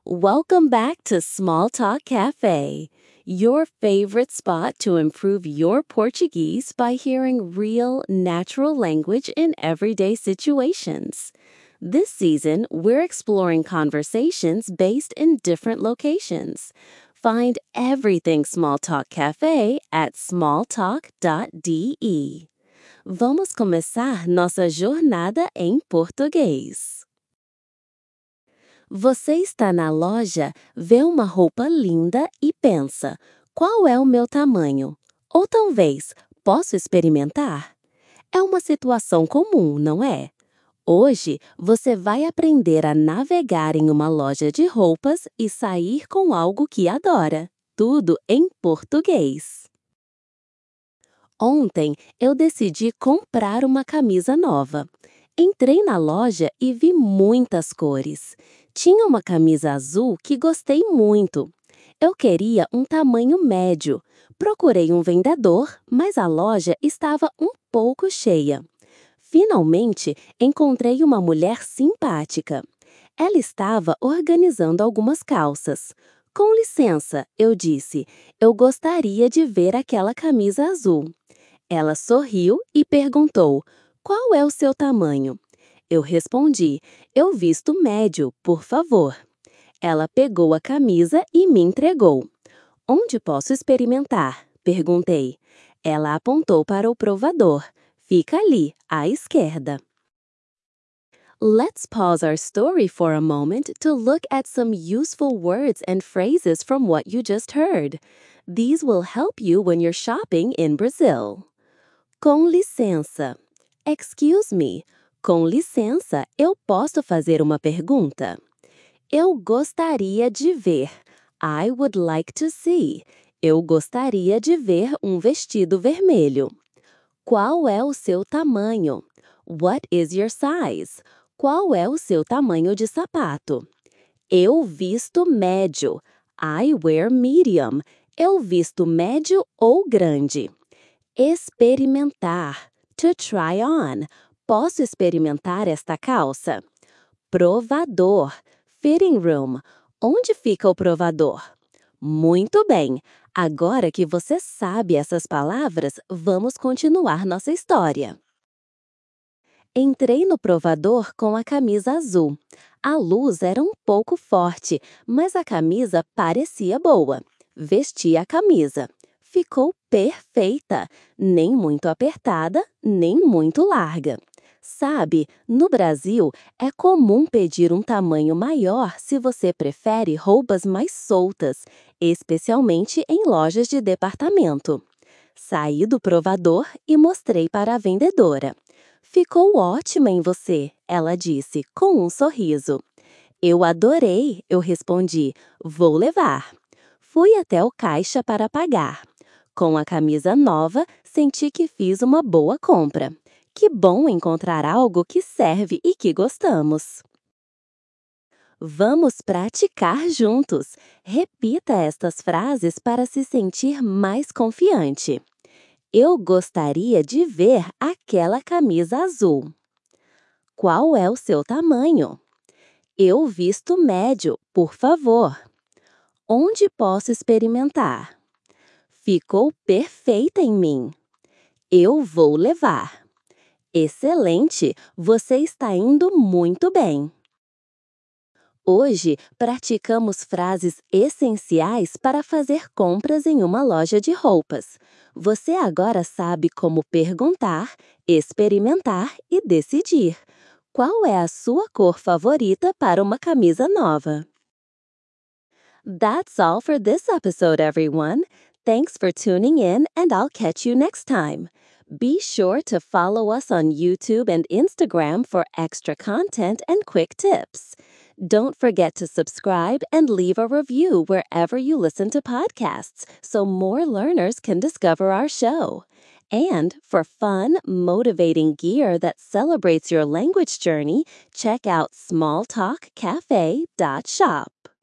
Welcome back to Small Talk Cafe, your favorite spot to improve your Portuguese by hearing real, natural language in everyday situations. This season, we're exploring conversations based in different locations. Find everything Small Talk Cafe at smalltalk.de. Vamos começar nossa jornada em português. Você está na loja, vê uma roupa linda e pensa: qual é o meu tamanho? Ou talvez, posso experimentar? É uma situação comum, não é? Hoje, você vai aprender a navegar em uma loja de roupas e sair com algo que adora. Tudo em português. Ontem, eu decidi comprar uma camisa nova. Entrei na loja e vi muitas cores. Tinha uma camisa azul que gostei muito. Eu queria um tamanho médio. Procurei um vendedor, mas a loja estava um pouco cheia. Finalmente, encontrei uma mulher simpática. Ela estava organizando algumas calças. Com licença, eu disse, eu gostaria de ver aquela camisa azul. Ela sorriu e perguntou, qual é o seu tamanho? Eu respondi, eu visto médio, por favor. Ela pegou a camisa e me entregou. Onde posso experimentar? Perguntei. Ela apontou para o provador. Fica ali, à esquerda. Let's pause our story for a moment to look at some useful words and phrases from what you just heard. These will help you when you're shopping in Brazil. Com licença. Excuse me. Com licença, eu posso fazer uma pergunta? Eu gostaria de ver. I would like to see. Eu gostaria de ver um vestido vermelho. Qual é o seu tamanho? What is your size? Qual é o seu tamanho de sapato? Eu visto médio. I wear medium. Eu visto médio ou grande. Experimentar. To try on. Posso experimentar esta calça? Provador. Fitting room. Onde fica o provador? Muito bem. Agora que você sabe essas palavras, vamos continuar nossa história. Entrei no provador com a camisa azul. A luz era um pouco forte, mas a camisa parecia boa. Vesti a camisa. Ficou perfeita, nem muito apertada, nem muito larga. Sabe, no Brasil, é comum pedir um tamanho maior se você prefere roupas mais soltas, especialmente em lojas de departamento. Saí do provador e mostrei para a vendedora. Ficou ótima em você, ela disse, com um sorriso. Eu adorei, eu respondi. Vou levar. Fui até o caixa para pagar. Com a camisa nova, senti que fiz uma boa compra. Que bom encontrar algo que serve e que gostamos. Vamos praticar juntos. Repita estas frases para se sentir mais confiante. Eu gostaria de ver aquela camisa azul. Qual é o seu tamanho? Eu visto médio, por favor. Onde posso experimentar? Ficou perfeita em mim. Eu vou levar. Excelente! Você está indo muito bem. Hoje, praticamos frases essenciais para fazer compras em uma loja de roupas. Você agora sabe como perguntar, experimentar e decidir. Qual é a sua cor favorita para uma camisa nova? That's all for this episode, everyone. Thanks for tuning in, and I'll catch you next time. Be sure to follow us on YouTube and Instagram for extra content and quick tips. Don't forget to subscribe and leave a review wherever you listen to podcasts so more learners can discover our show. And for fun, motivating gear that celebrates your language journey, check out smalltalkcafe.shop.